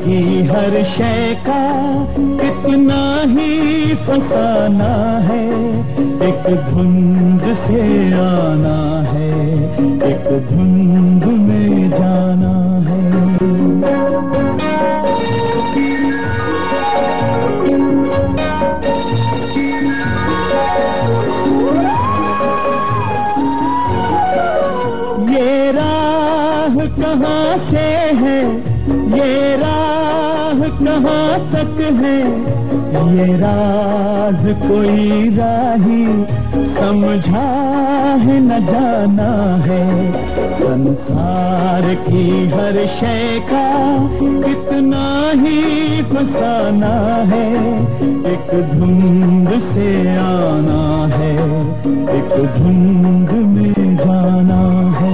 की हर शय का कितना ही फसाना है, एक धुंध से आना है, एक धुंध में जाना है। ये राह कहाँ से है, ये राह कहाँ तक है, ये राज कोई राही समझा है न जाना है। संसार की हर शय का कितना ही फसाना है, एक धुंध से आना है, एक धुंध में जाना है।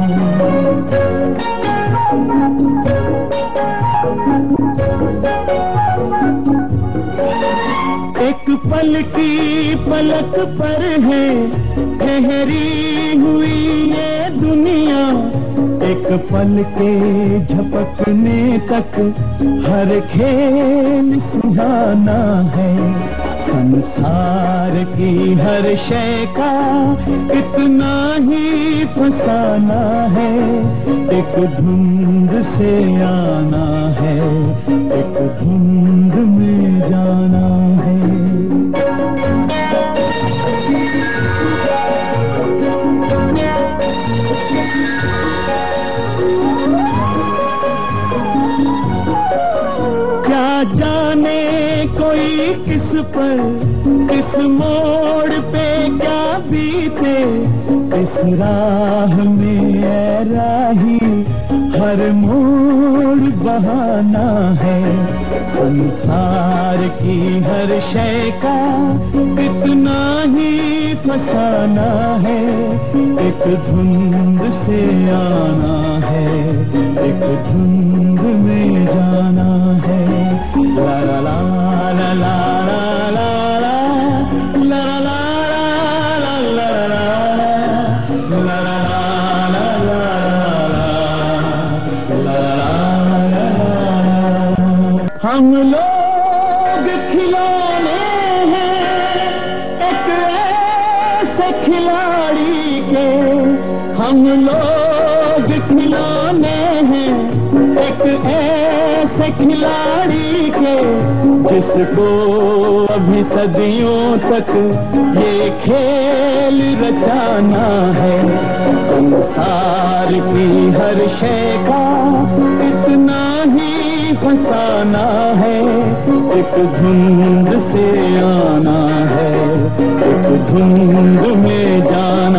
एक पल की पलक पर है ठहरी हुई ये दुनिया, एक पल के झपकने तक हर खेल सुहाना है। संसार की हर शय का कितना ही फसाना है, एक धुंध से आना है, एक धुंध में जाना है। क्या जाने कोई किस पर किस मोड़ पे क्या बीते, इस राह में ऐ राही हर मोड़ बहाना है। संसार की हर शय का कितना ही फसाना है, एक धुंध से आना है, एक धुंध में जाना है। ला ला ला ला ला ला ला ला ला ला ला ला ला। हम लोग खिलौने हैं एक ऐसे खिलाड़ी के, हम लोग खिलौने हैं एक ऐसे खिलाड़ी के, जिसको अभी सदियों तक ये खेल रचाना है। संसार की हर शय का इतना ही फसाना है, एक धुंध से आना है, एक धुंध में जाना